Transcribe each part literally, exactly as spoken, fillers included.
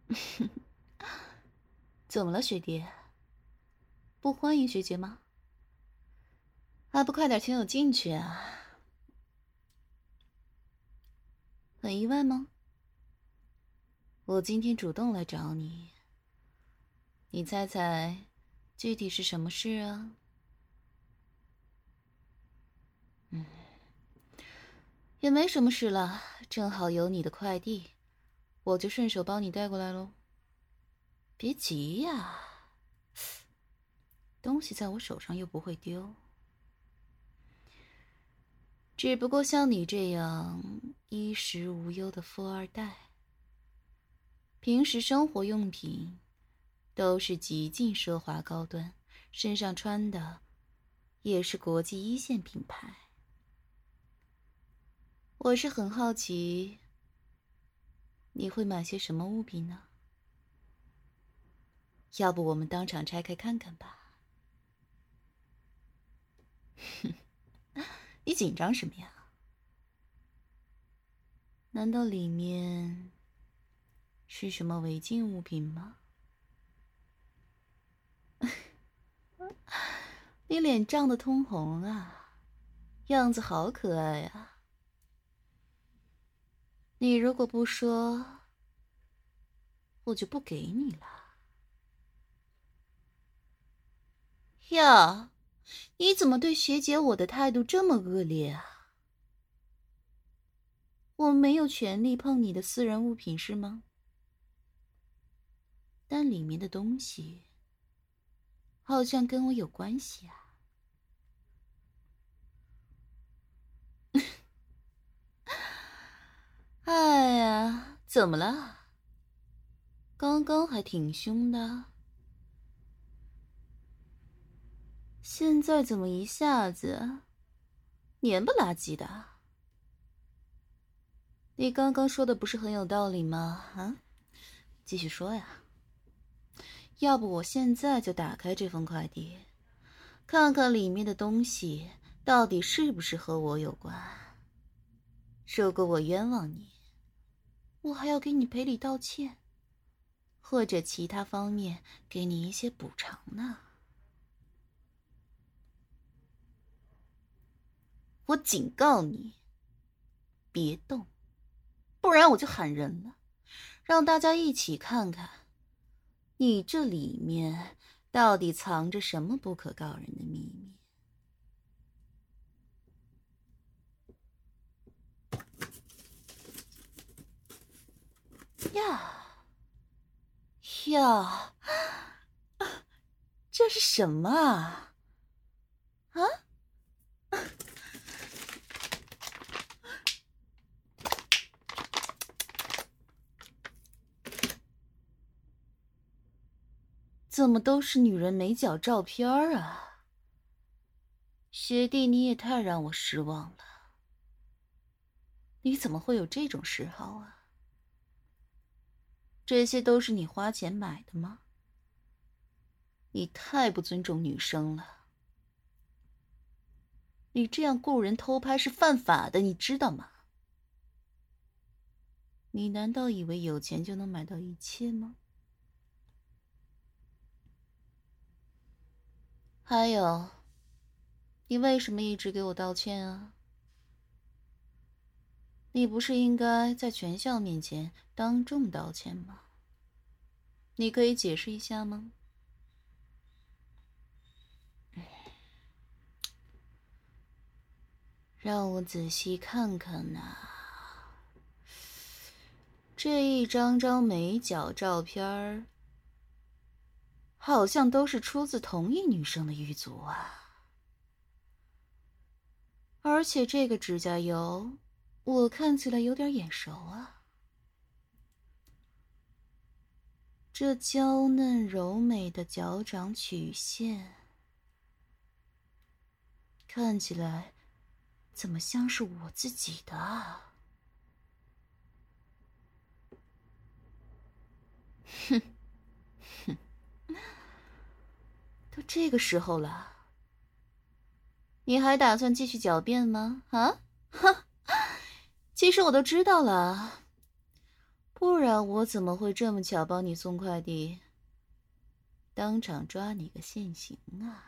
怎么了，学弟？不欢迎学姐吗？还不快点请我进去啊！很意外吗？我今天主动来找你，你猜猜，具体是什么事啊？嗯，也没什么事了，正好有你的快递，我就顺手帮你带过来喽。别急呀，东西在我手上又不会丢。只不过像你这样衣食无忧的富二代，平时生活用品都是极尽奢华高端，身上穿的也是国际一线品牌。我是很好奇，你会买些什么物品呢？要不我们当场拆开看看吧。你紧张什么呀？难道里面是什么违禁物品吗？你脸涨得通红啊，样子好可爱啊。你如果不说，我就不给你了。呀，你怎么对学姐我的态度这么恶劣啊？我没有权利碰你的私人物品是吗？但里面的东西好像跟我有关系啊。哎呀，怎么了？刚刚还挺凶的，现在怎么一下子黏不拉几的？你刚刚说的不是很有道理吗？啊，继续说呀。要不我现在就打开这封快递，看看里面的东西到底是不是和我有关。如果我冤枉你，我还要给你赔礼道歉，或者其他方面给你一些补偿呢。我警告你，别动，不然我就喊人了，让大家一起看看，你这里面到底藏着什么不可告人的秘密。呀呀，这是什么啊？啊？怎么都是女人美脚照片啊？学弟，你也太让我失望了。你怎么会有这种嗜好啊？这些都是你花钱买的吗？你太不尊重女生了。你这样雇人偷拍是犯法的，你知道吗？你难道以为有钱就能买到一切吗？还有，你为什么一直给我道歉啊？你不是应该在全校面前当众道歉吗？你可以解释一下吗？让我仔细看看呐、这一张张美脚照片儿，好像都是出自同一女生的狱卒啊。而且这个指甲油，我看起来有点眼熟啊。这娇嫩柔美的脚掌曲线，看起来怎么像是我自己的啊？哼哼，都这个时候了，你还打算继续狡辩吗？啊？哼，其实我都知道了， 不然我怎么会这么巧帮你送快递，当场抓你个现行啊？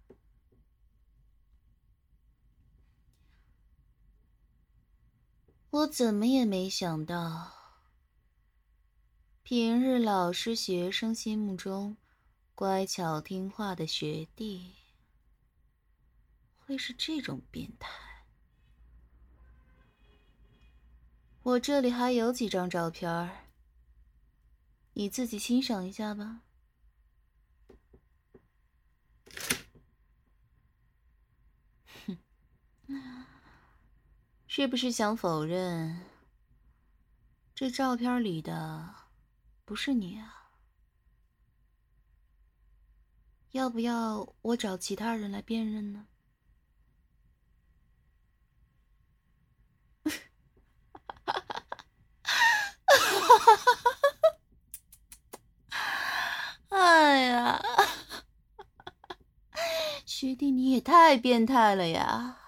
我怎么也没想到，平日老师学生心目中乖巧听话的学弟，会是这种变态。我这里还有几张照片儿，你自己欣赏一下吧。哼，是不是想否认这照片里的不是你啊？要不要我找其他人来辨认呢？哎呀，学弟你也太变态了呀！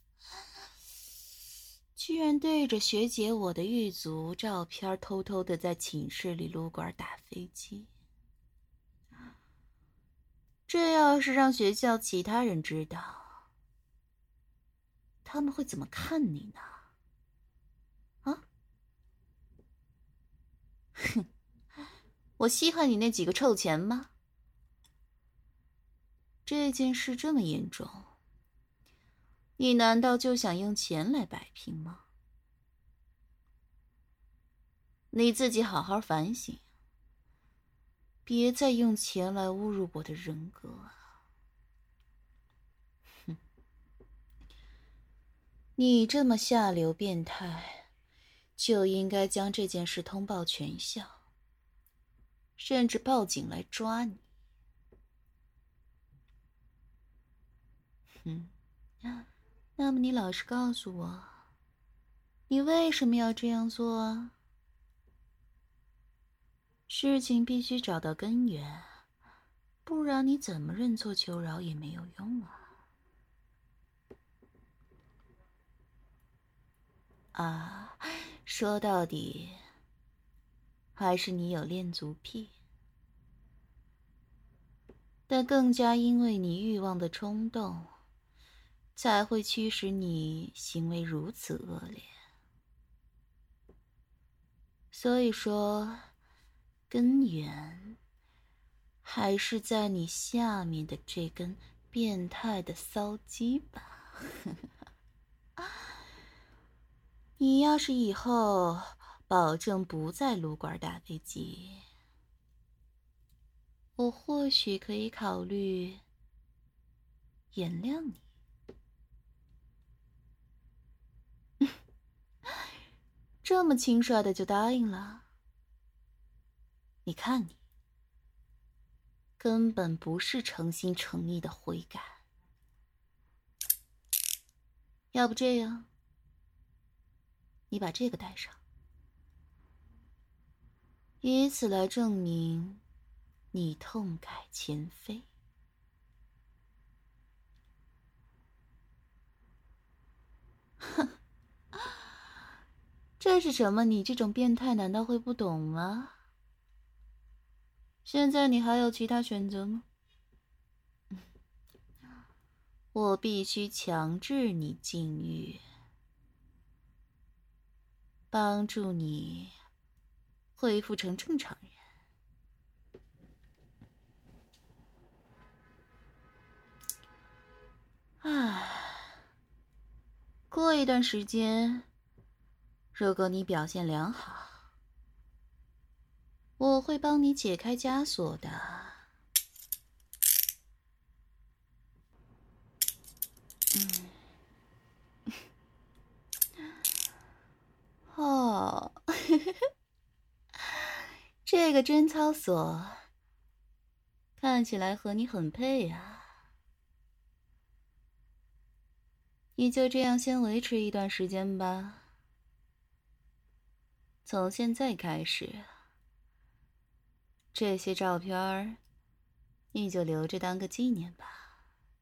居然对着学姐我的狱卒照片偷偷的在寝室里撸管打飞机。这要是让学校其他人知道，他们会怎么看你呢？啊？哼，我稀罕你那几个臭钱吗？这件事这么严重，你难道就想用钱来摆平吗？你自己好好反省，别再用钱来侮辱我的人格啊！哼，你这么下流变态，就应该将这件事通报全校，甚至报警来抓你。嗯，那么你老实告诉我，你为什么要这样做啊？事情必须找到根源，不然你怎么认错求饶也没有用啊！啊，说到底，还是你有恋足癖，但更加因为你欲望的冲动，才会驱使你行为如此恶劣。所以说，根源还是在你下面的这根变态的骚鸡吧。你要是以后保证不再撸管打飞机，我或许可以考虑原谅你。这么轻率的就答应了？你看你，根本不是诚心诚意的悔改。要不这样，你把这个带上，以此来证明你痛改前非。哼，这是什么？你这种变态难道会不懂吗？现在你还有其他选择吗？我必须强制你禁欲，帮助你恢复成正常人。唉，过一段时间，如果你表现良好，我会帮你解开枷锁的。嗯，哦，这个贞操锁看起来和你很配啊。你就这样先维持一段时间吧。从现在开始，这些照片儿你就留着当个纪念吧，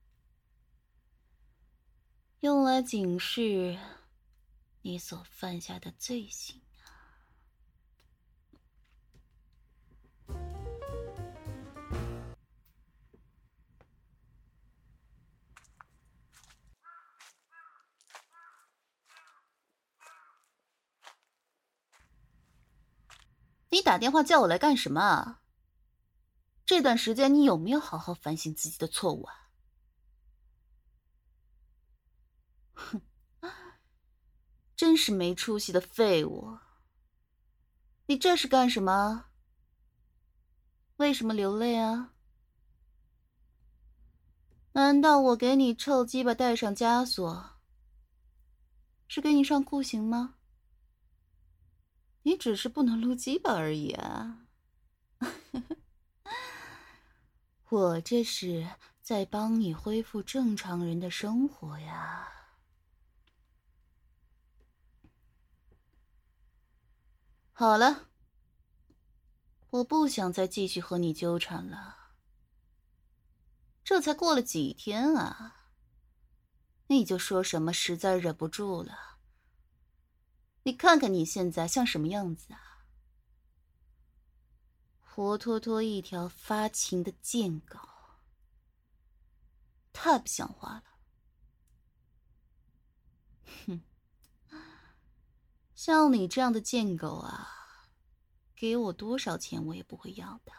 用来警示你所犯下的罪行啊。 你打电话叫我来干什么啊？这段时间你有没有好好反省自己的错误啊？哼，真是没出息的废物！你这是干什么？为什么流泪啊？难道我给你臭鸡巴带上枷锁，是给你上酷刑吗？你只是不能撸鸡巴而已啊！我这是在帮你恢复正常人的生活呀。好了，我不想再继续和你纠缠了。这才过了几天啊，你就说什么实在忍不住了？你看看你现在像什么样子啊？活脱脱一条发情的贱狗，太不像话了。哼，像你这样的贱狗啊，给我多少钱我也不会要的。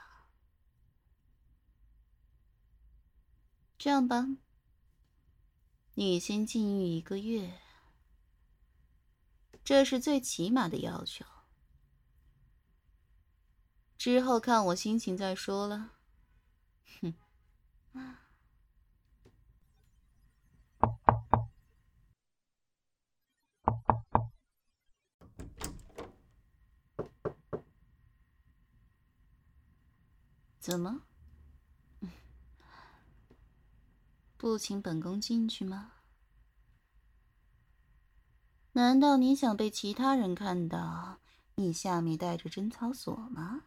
这样吧，你先禁欲一个月，这是最起码的要求。之后看我心情再说了。哼。怎么？不请本宫进去吗？难道你想被其他人看到你下面带着贞操锁吗？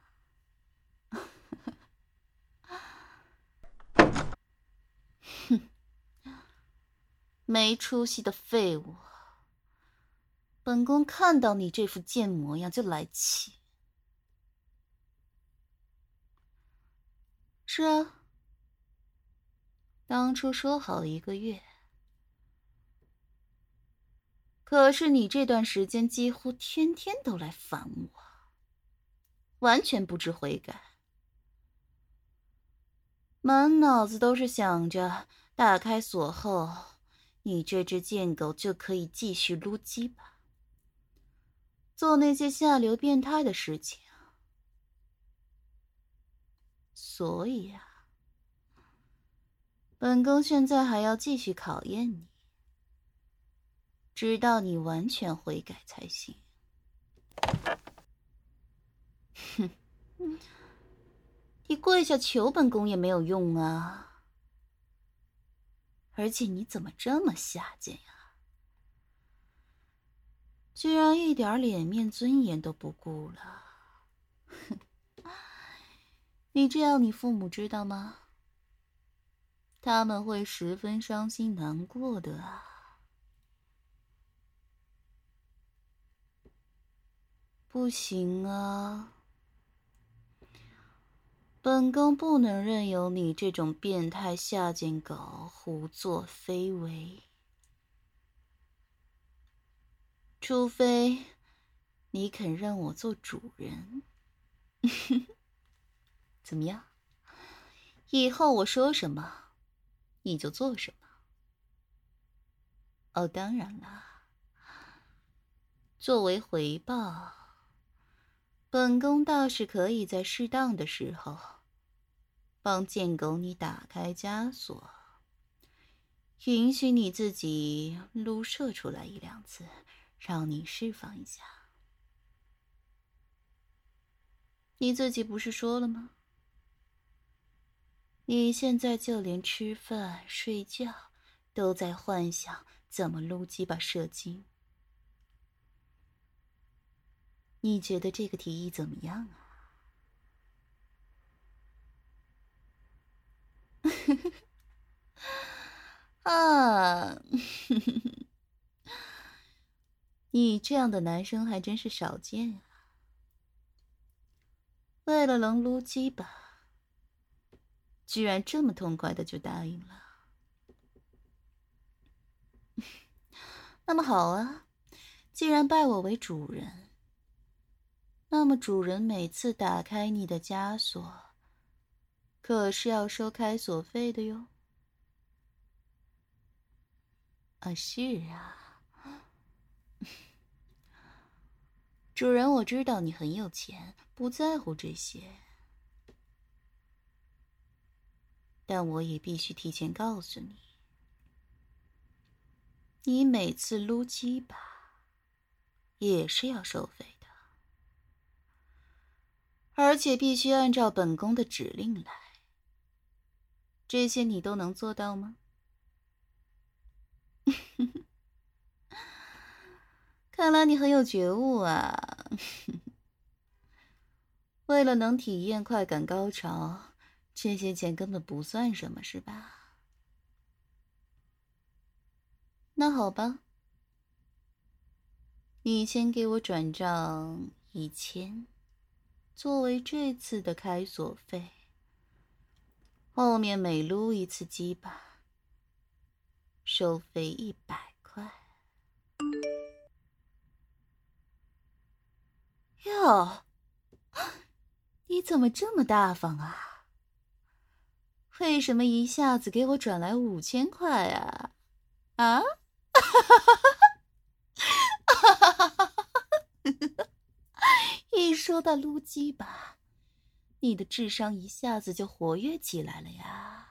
哼，没出息的废物！本宫看到你这副贱模样就来气。是啊，当初说好一个月，可是你这段时间几乎天天都来烦我，完全不知悔改，满脑子都是想着打开锁后，你这只贱狗就可以继续撸鸡巴，做那些下流变态的事情。所以啊，本宫现在还要继续考验你，直到你完全悔改才行。哼，你跪下求本宫也没有用啊！而且你怎么这么下贱呀？居然一点脸面尊严都不顾了！哼，你这样你父母知道吗？他们会十分伤心难过的啊！不行啊，本宫不能任由你这种变态下贱狗胡作非为，除非你肯让我做主人。怎么样？以后我说什么，你就做什么。哦，当然啦，作为回报，本宫倒是可以在适当的时候帮贱狗你打开枷锁，允许你自己撸射出来一两次，让你释放一下。你自己不是说了吗？你现在就连吃饭、睡觉都在幻想怎么撸鸡巴射精。你觉得这个提议怎么样啊？啊，你这样的男生还真是少见啊！为了能撸鸡巴，居然这么痛快的就答应了。那么好啊，既然拜我为主人， 那么主人每次打开你的枷锁，可是要收开锁费的哟。啊，是啊，主人，我知道你很有钱，不在乎这些，但我也必须提前告诉你，你每次撸鸡巴也是要收费的，而且必须按照本宫的指令来。这些你都能做到吗？看来你很有觉悟啊。为了能体验快感高潮，这些钱根本不算什么，是吧？那好吧，你先给我转账一千，作为这次的开锁费。后面每撸一次鸡巴，收费一百块。哟，你怎么这么大方啊？为什么一下子给我转来五千块啊？啊？一说到撸鸡巴，你的智商一下子就活跃起来了呀。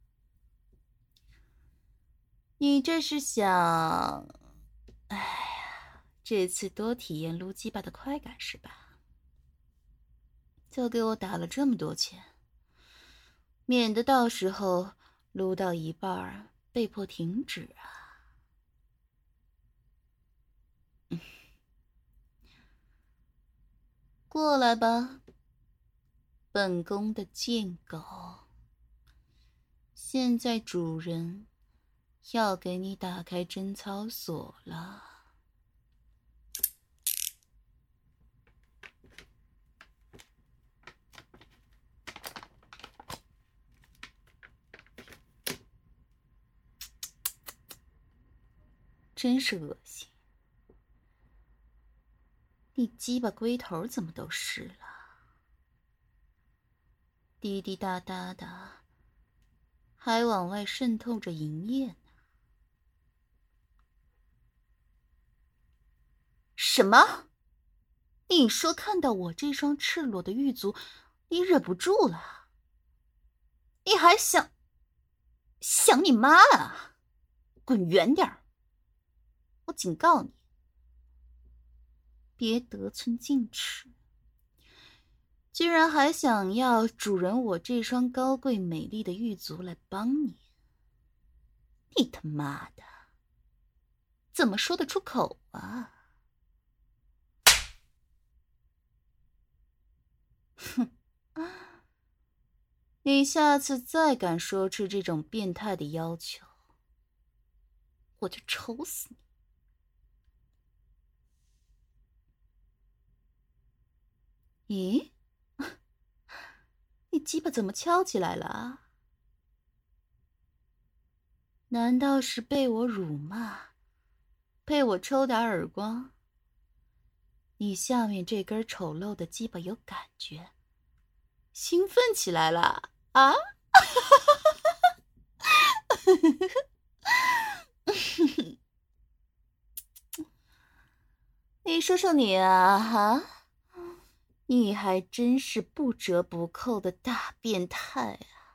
你这是想，哎呀，这次多体验撸鸡巴的快感是吧？就给我打了这么多钱，免得到时候撸到一半被迫停止啊。嗯，过来吧，本宫的贱狗。现在主人要给你打开贞操锁了。真是恶心，你鸡巴龟头怎么都湿了？滴滴答答的，还往外渗透着银液呢。什么？你说看到我这双赤裸的玉足，你忍不住了？你还想想你妈啊！滚远点儿！我警告你，别得寸进尺，居然还想要主人我这双高贵美丽的玉足来帮你，你他妈的怎么说得出口啊？哼！你下次再敢说出这种变态的要求，我就抽死你！咦，你鸡巴怎么翘起来了啊？难道是被我辱骂，被我抽打耳光？你下面这根丑陋的鸡巴有感觉，兴奋起来了啊？你说说你啊，哈，你还真是不折不扣的大变态啊！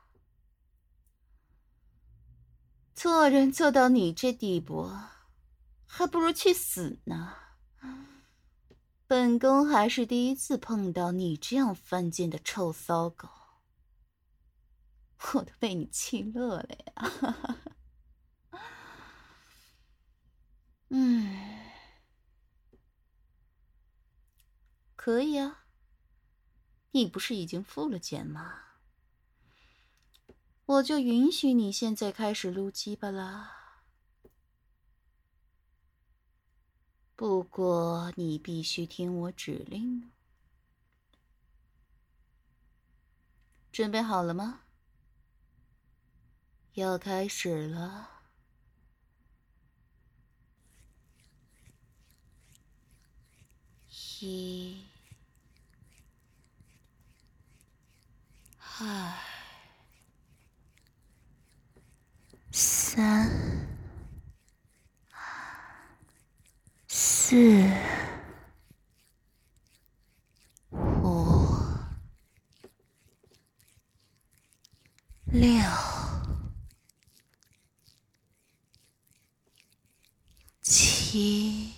做人做到你这地步，还不如去死呢。本宫还是第一次碰到你这样犯贱的臭骚狗，我都被你气乐了呀！嗯，可以啊，你不是已经付了钱吗？我就允许你现在开始撸鸡巴啦。不过你必须听我指令。准备好了吗？要开始了。一、 四、五、六、七、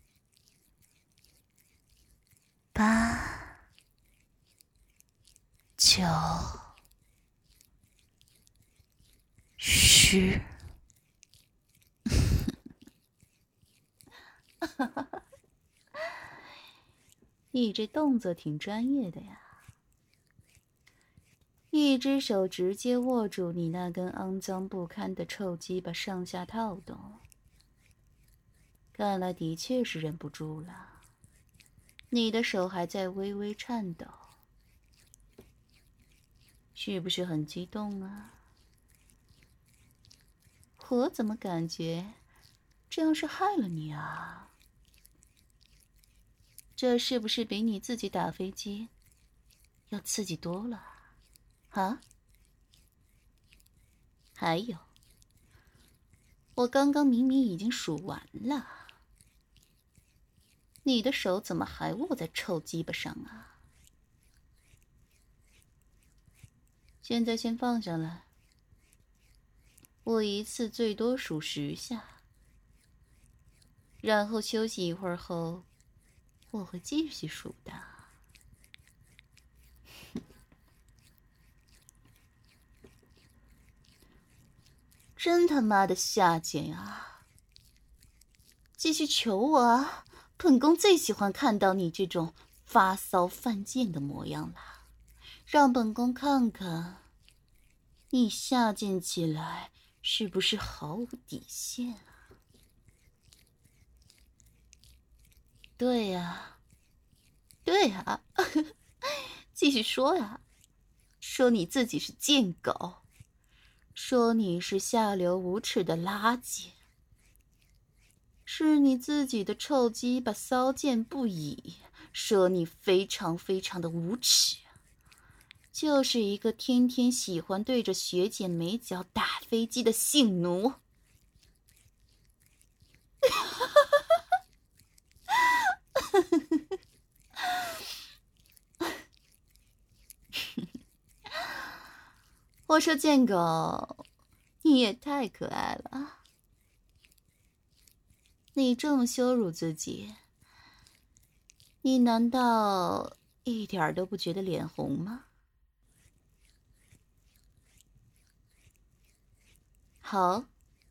八、九、十。你这动作挺专业的呀，一只手直接握住你那根肮脏不堪的臭鸡巴上下套动，看来的确是忍不住了。你的手还在微微颤抖，是不是很激动啊？我怎么感觉这样是害了你啊？这是不是比你自己打飞机要刺激多了啊？还有，我刚刚明明已经数完了，你的手怎么还握在臭鸡巴上啊？现在先放下来，我一次最多数十下，然后休息一会儿后，我会继续数的。真他妈的下贱啊！继续求我啊！本宫最喜欢看到你这种发骚犯贱的模样了，让本宫看看你下贱起来是不是毫无底线啊？对呀，对呀，继续说呀，说你自己是贱狗，说你是下流无耻的垃圾，是你自己的臭鸡巴骚贱不已，说你非常非常的无耻，就是一个天天喜欢对着学姐美脚打飞机的性奴。我说贱狗，你也太可爱了，你这么羞辱自己，你难道一点都不觉得脸红吗？好，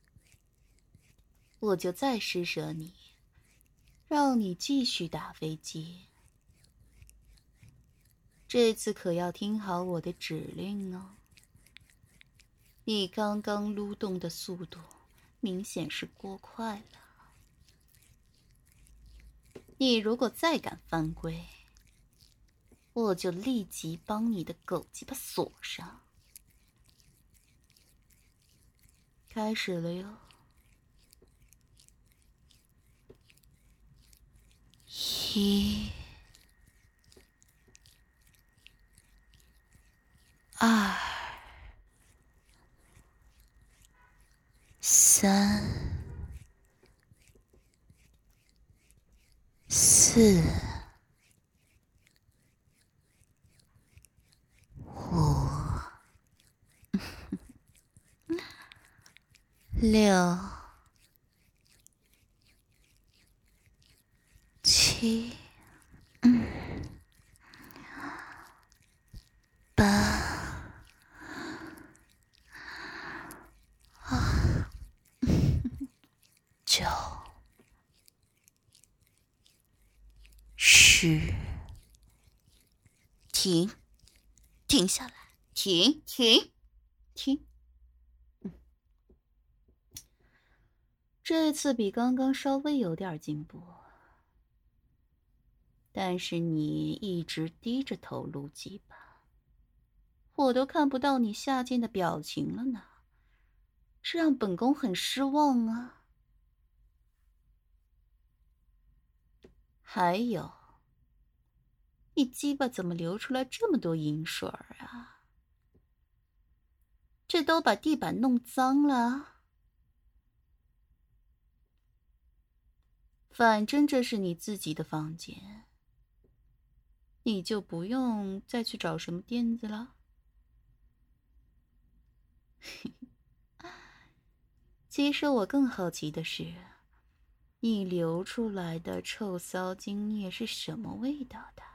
我就再施舍你，让你继续打飞机。这次可要听好我的指令哦。你刚刚撸动的速度明显是过快了，你如果再敢犯规，我就立即帮你的狗鸡巴锁上。开始了哟。一、二、三、四、五、六、七、八、九、十。停，停下来，停，停，停。嗯，这次比刚刚稍微有点进步，但是你一直低着头撸鸡巴，我都看不到你下贱的表情了呢，这让本宫很失望啊。还有，你鸡巴怎么流出来这么多银水啊？这都把地板弄脏了。 反正这是你自己的房间，你就不用再去找什么垫子了。其实我更好奇的是，你流出来的臭骚精液是什么味道的？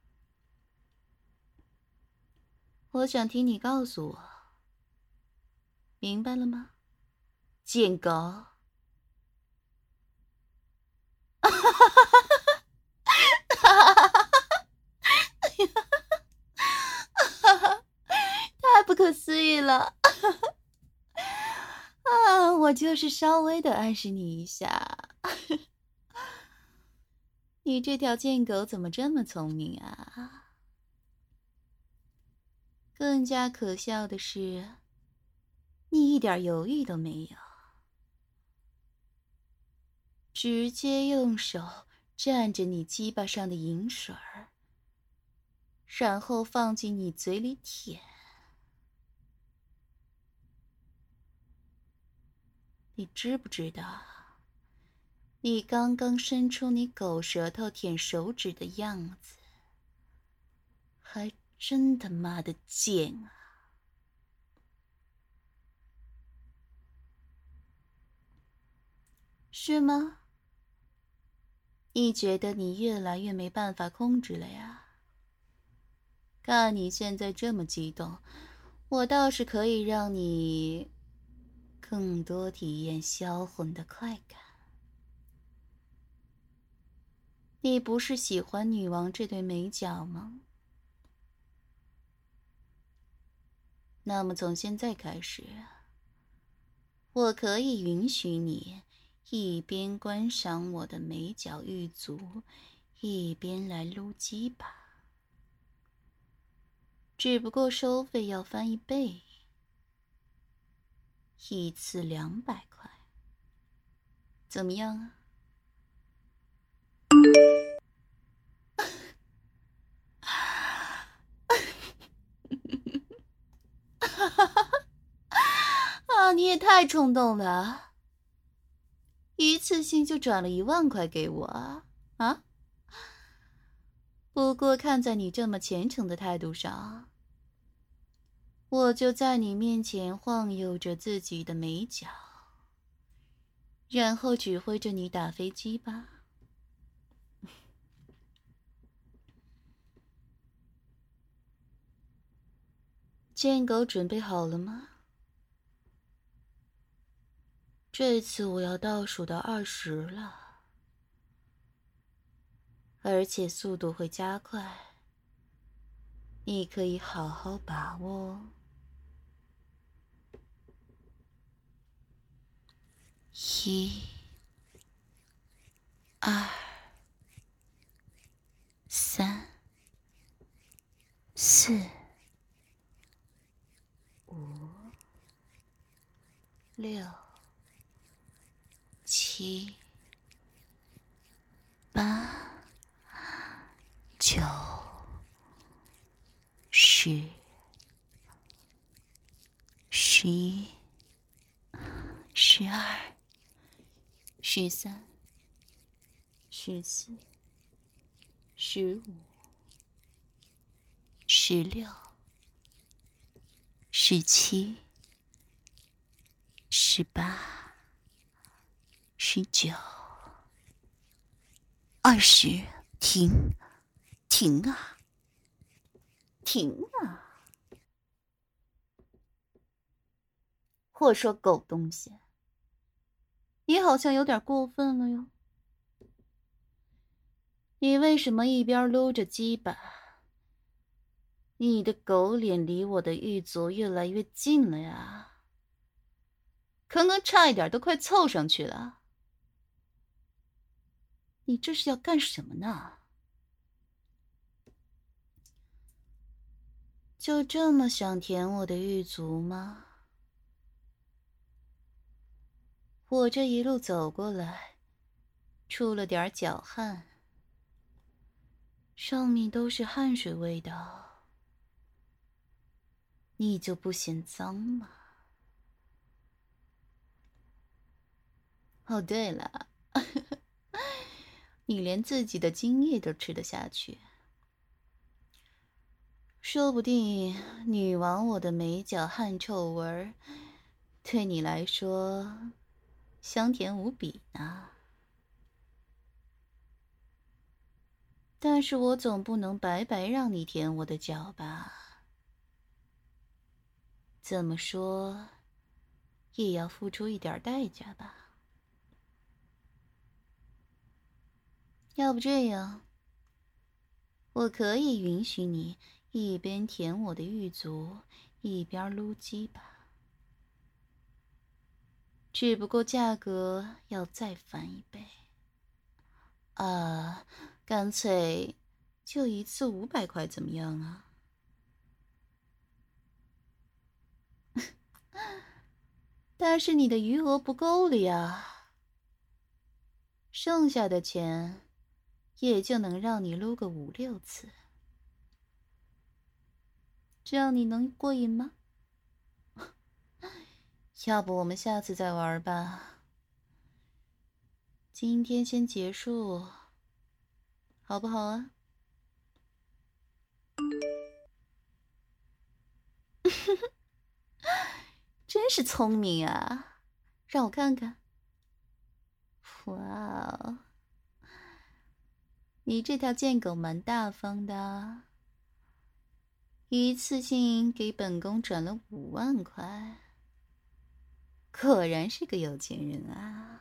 我想听你告诉我，明白了吗，贱狗？太不可思议了！啊，我就是稍微的暗示你一下。你这条贱狗怎么这么聪明啊？更加可笑的是，你一点犹豫都没有，直接用手蘸着你鸡巴上的银水儿，然后放进你嘴里舔。你知不知道，你刚刚伸出你狗舌头舔手指的样子，还真他妈的贱啊！是吗？你觉得你越来越没办法控制了呀？看你现在这么激动，我倒是可以让你更多体验销魂的快感。你不是喜欢女王这对美脚吗？那么从现在开始，我可以允许你一边观赏我的美脚玉足，一边来撸鸡巴。只不过收费要翻一倍，一次两百块，怎么样啊？啊，你也太冲动了，一次性就转了一万块给我啊！啊？不过看在你这么虔诚的态度上，我就在你面前晃悠着自己的美脚，然后指挥着你打飞机吧。贱狗准备好了吗？这次我要倒数到二十了，而且速度会加快，你可以好好把握哦。一、二、三、四、五、六、七、八、九、十、十一、十二、十三、十四、十五、十六、十七、十八、十九、二十，停，停啊，停啊！我说狗东西，你好像有点过分了哟。你为什么一边撸着鸡巴，你的狗脸离我的玉足越来越近了呀？刚刚差一点都快凑上去了。你这是要干什么呢？就这么想舔我的玉足吗？我这一路走过来，出了点脚汗，上面都是汗水味道，你就不嫌脏吗？哦，对了， 你连自己的精液都吃得下去。说不定女王我的美脚汗臭味儿，对你来说香甜无比呢。但是我总不能白白让你舔我的脚吧？怎么说，也要付出一点代价吧？要不这样，我可以允许你一边舔我的玉足，一边撸鸡吧。只不过价格要再翻一倍。啊，干脆就一次五百块怎么样啊？但是你的余额不够了呀，剩下的钱也就能让你撸个五六次，这样你能过瘾吗？要不我们下次再玩吧，今天先结束，好不好啊？真是聪明啊，让我看看。哇哦，你这条贱狗蛮大方的，一次性给本宫转了五万块，果然是个有钱人啊！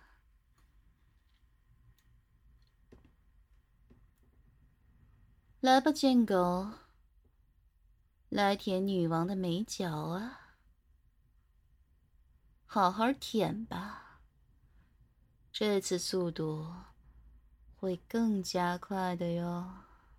来吧，贱狗，来舔女王的美脚啊！好好舔吧，这次速度会更加快的哟。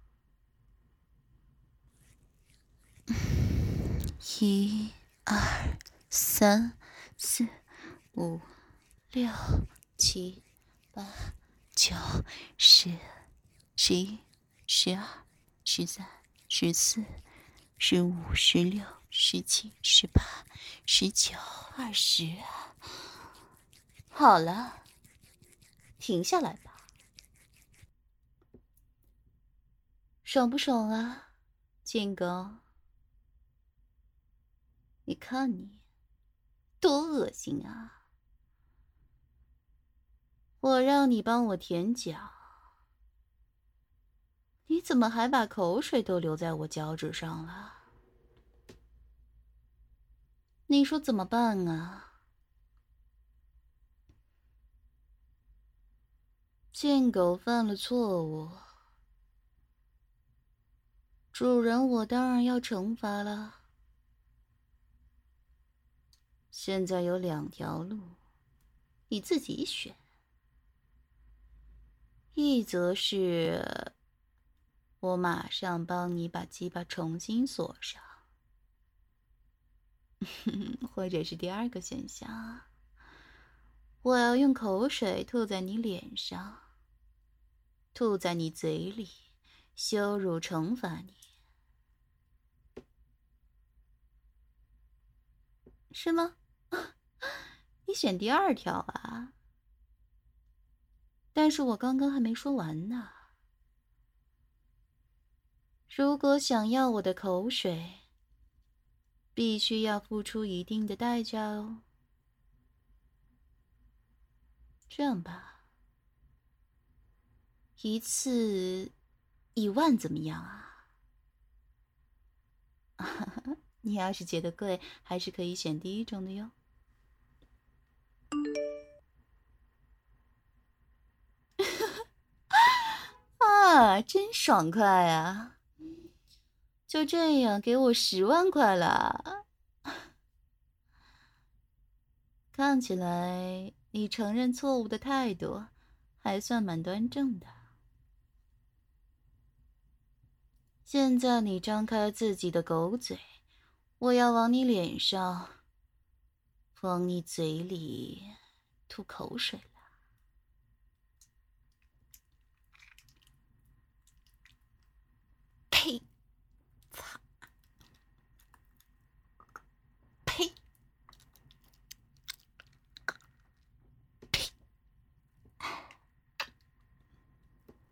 一、二、三、四、五、六、七、八、九、十、十一、十二、十三、十四、十五、十六、十七、十八、十九、二十。好了，停下来吧。爽不爽啊，贱狗？你看你，多恶心啊！我让你帮我舔脚，你怎么还把口水都留在我脚趾上了？你说怎么办啊？贱狗犯了错误，主人我当然要惩罚了。现在有两条路，你自己选。一则是我马上帮你把鸡巴重新锁上，或者是第二个选项，我要用口水吐在你脸上，吐在你嘴里，羞辱惩罚你，是吗？你选第二条啊？但是我刚刚还没说完呢。如果想要我的口水，必须要付出一定的代价哦。这样吧，一次一万怎么样啊？你要是觉得贵，还是可以选第一种的哟。啊，真爽快啊！就这样给我十万块了。看起来你承认错误的态度还算蛮端正的。现在你张开自己的狗嘴，我要往你脸上、往你嘴里吐口水了。呸！操！呸！呸！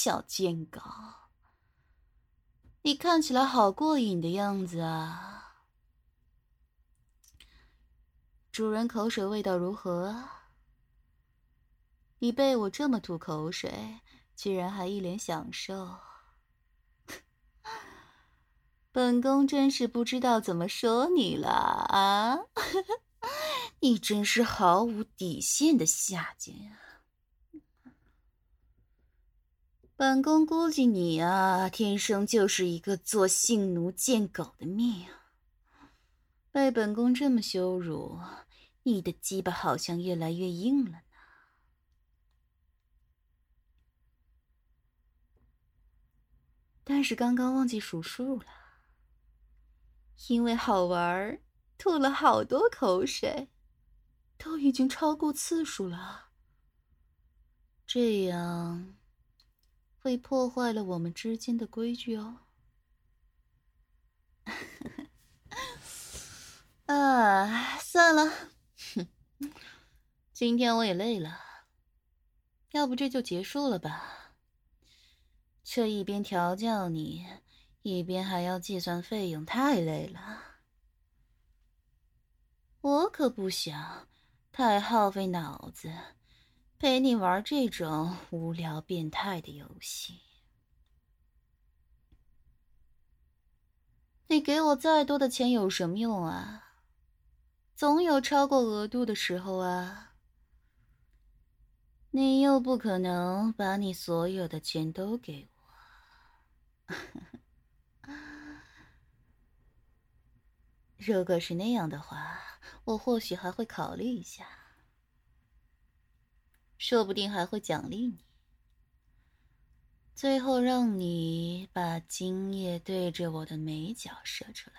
小贱狗，你看起来好过瘾的样子啊！主人口水味道如何？你被我这么吐口水，居然还一脸享受。本宫真是不知道怎么说你了啊！你真是毫无底线的下贱啊！本宫估计你啊，天生就是一个做性奴贱狗的命。被本宫这么羞辱，你的鸡巴好像越来越硬了呢。但是刚刚忘记数数了，因为好玩，吐了好多口水，都已经超过次数了。这样会破坏了我们之间的规矩哦。啊，算了，哼，今天我也累了，要不这就结束了吧？这一边调教你，一边还要计算费用，太累了。我可不想太耗费脑子，陪你玩这种无聊变态的游戏。你给我再多的钱有什么用啊？总有超过额度的时候啊。你又不可能把你所有的钱都给我。如果是那样的话，我或许还会考虑一下，说不定还会奖励你，最后让你把精液对着我的美脚射出来。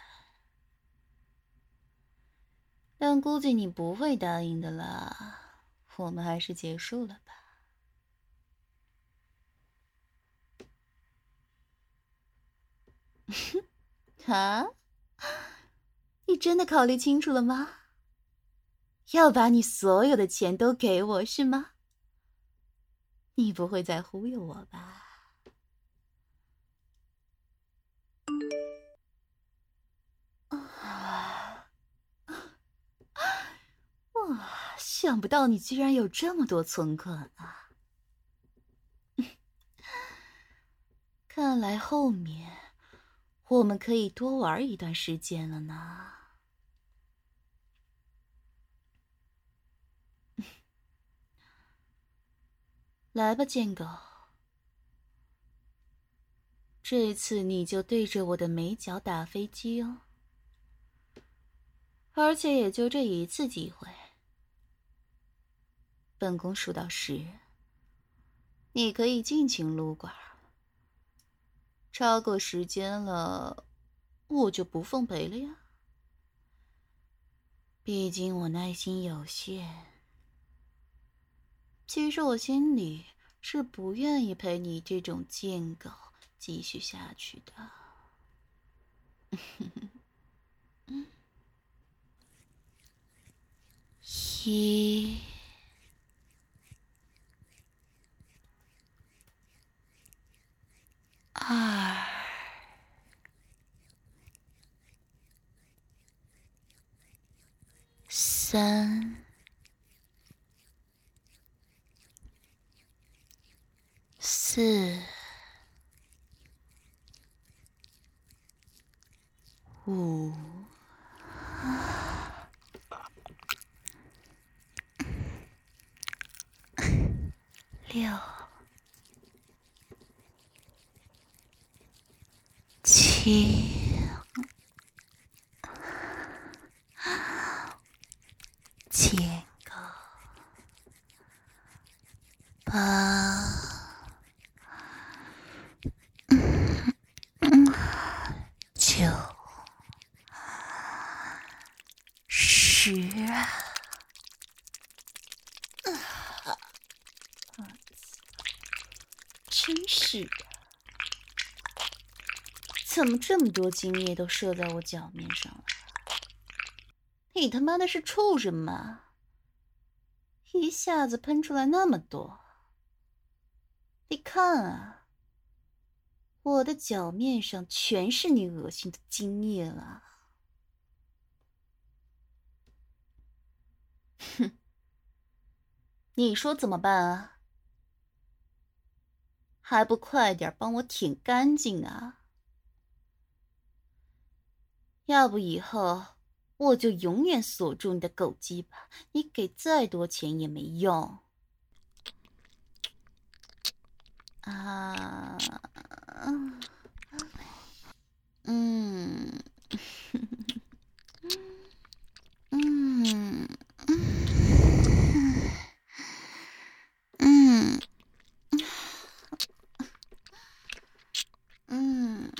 但估计你不会答应的啦，我们还是结束了吧。啊？你真的考虑清楚了吗？要把你所有的钱都给我是吗？你不会再忽悠我吧？啊！哇，想不到你居然有这么多存款啊！看来后面我们可以多玩一段时间了呢。来吧，贱狗，这次你就对着我的美脚打飞机哦，而且也就这一次机会。本宫数到十，你可以尽情撸管，超过时间了，我就不奉陪了呀。毕竟我耐心有限。其实我心里是不愿意陪你这种贱狗继续下去的。一，二，三，四，五，六，七，贱狗，八，九，十啊！真是的，怎么这么多精液都射在我脚面上了？你他妈的是畜生吗？一下子喷出来那么多！你看啊， 我的脚面上全是你恶心的精液了。哼，你说怎么办啊？还不快点帮我舔干净啊！要不以后我就永远锁住你的狗鸡巴，你给再多钱也没用。啊，嗯，嗯，嗯，嗯，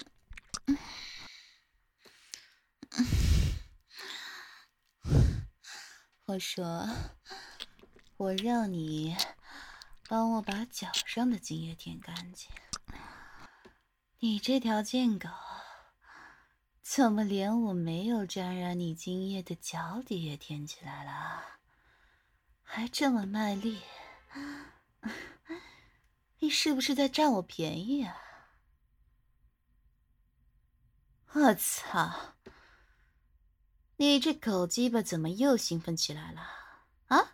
我说，我让你帮我把脚上的精液舔干净。你这条贱狗，怎么连我没有沾染你精液的脚底也舔起来了？还这么卖力，你是不是在占我便宜啊？我操！你这狗鸡巴怎么又兴奋起来了啊？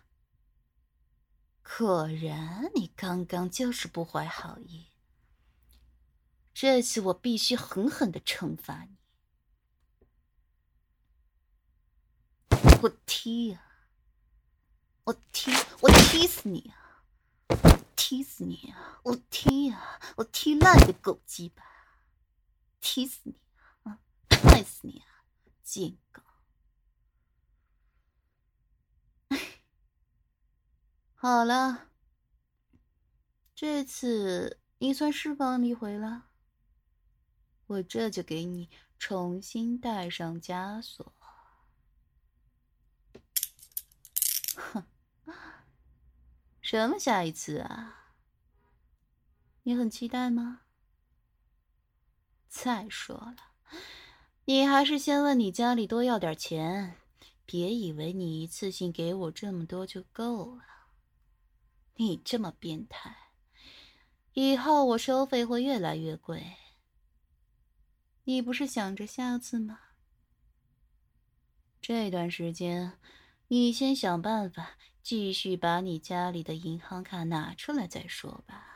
果然，你刚刚就是不怀好意。这次我必须狠狠的惩罚你！我踢呀、啊！我踢！我踢死你啊！踢死你啊！我踢呀、啊！我踢烂你的狗鸡巴！踢死你啊！害死你啊！贱狗！好了，这次你算是帮你回了。我这就给你重新戴上枷锁。哼，什么下一次啊？你很期待吗？再说了，你还是先问你家里多要点钱，别以为你一次性给我这么多就够了。你这么变态，以后我收费会越来越贵。你不是想着下次吗？这段时间，你先想办法继续把你家里的银行卡拿出来再说吧。